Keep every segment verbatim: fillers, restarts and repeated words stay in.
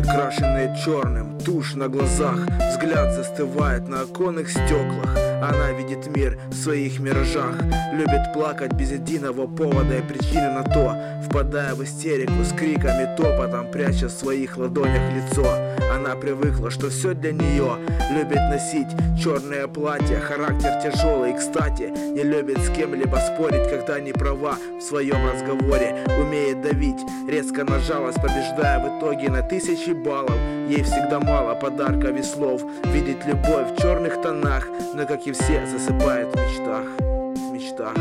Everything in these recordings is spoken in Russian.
крашеные черным, тушь на глазах, взгляд застывает на оконных стеклах. Она видит мир в своих миражах, любит плакать без единого повода и причины на то, впадая в истерику с криками, топотом, пряча в своих ладонях лицо. Она привыкла, что все для нее, любит носить черное платье, характер тяжелый и, кстати, не любит с кем-либо спорить, когда не права в своем разговоре, умеет давить, резко на жалость, побеждая в итоге на тысячи баллов. Ей всегда мало подарков и слов, видит любовь в черных тонах, но, как и все, засыпает в мечтах, в мечтах.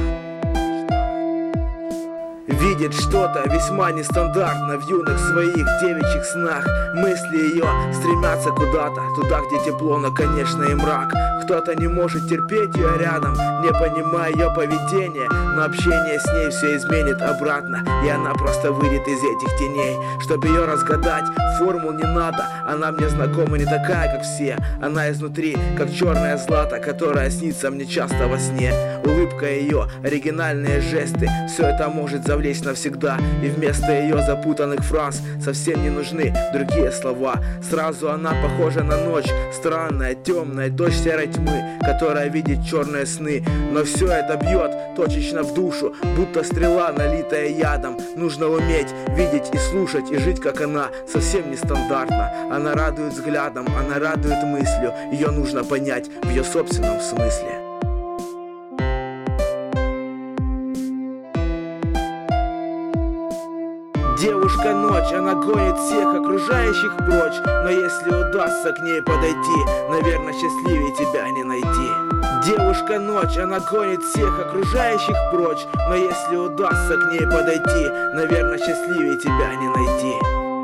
Видит что-то весьма нестандартно в юных своих девичьих снах. Мысли ее стремятся куда-то, туда, где тепло, но, конечно, и мрак. Кто-то не может терпеть ее рядом, не понимая ее поведения, но общение с ней все изменит обратно, и она просто выйдет из этих теней. Чтобы ее разгадать, формул не надо, она мне знакома не такая, как все. Она изнутри, как черное злато, которое снится мне часто во сне. Улыбка ее, оригинальные жесты, все это может завлечь навсегда, и вместо ее запутанных фраз совсем не нужны другие слова. Сразу она похожа на ночь, странная, темная, дождь серой тьмы, которая видит черные сны. Но все это бьет точечно в душу, будто стрела, налитая ядом. Нужно уметь видеть и слушать, и жить, как она, совсем нестандартно. Она радует взглядом, она радует мыслью, ее нужно понять в ее собственном смысле. Девушка ночь, она гонит всех окружающих прочь, но если удастся к ней подойти, наверное, счастливее тебя не найти. Девушка ночь, она гонит всех окружающих прочь, но если удастся к ней подойти, наверное, счастливее тебя не найти.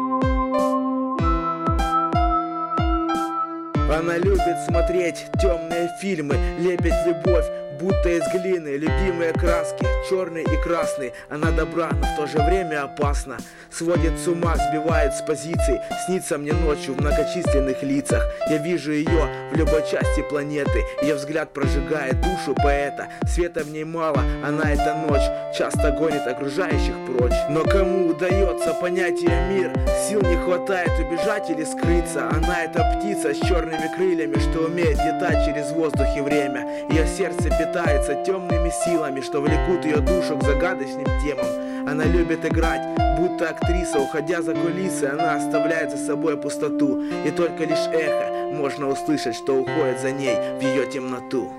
Она любит смотреть темные фильмы, лепит любовь, будто из глины, любимые краски, черный и красный. Она добра, но в то же время опасна, сводит с ума, сбивает с позиций. Снится мне ночью в многочисленных лицах. Я вижу ее в любой части планеты, ее взгляд прожигает душу поэта. Света в ней мало, она эта ночь часто гонит окружающих прочь. Но кому удается понять ее мир, сил не хватает убежать или скрыться. Она эта птица с черными крыльями, что умеет летать через воздух и время. Ее сердце питается темными силами, что влекут ее душу к загадочным темам. Она любит играть, будто актриса, уходя за кулисы, она оставляет за собой пустоту, и только лишь эхо можно услышать, что уходит за ней в ее темноту.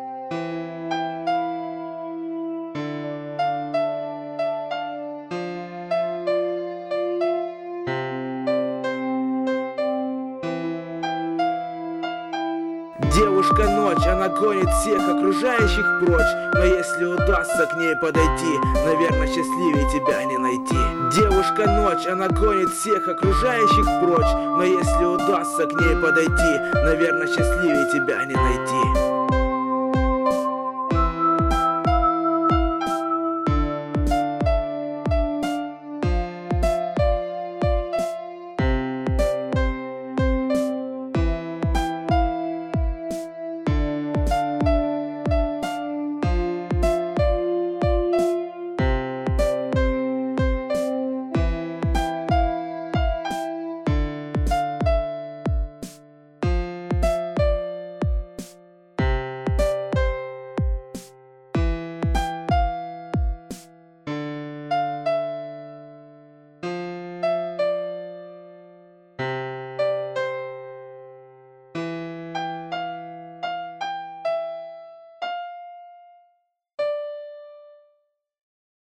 Девушка ночь, она гонит всех окружающих прочь, но если удастся к ней подойти, наверное, счастливее тебя не найти. Девушка ночь, она гонит всех окружающих прочь, но если удастся к ней подойти, наверное, счастливее тебя не найти.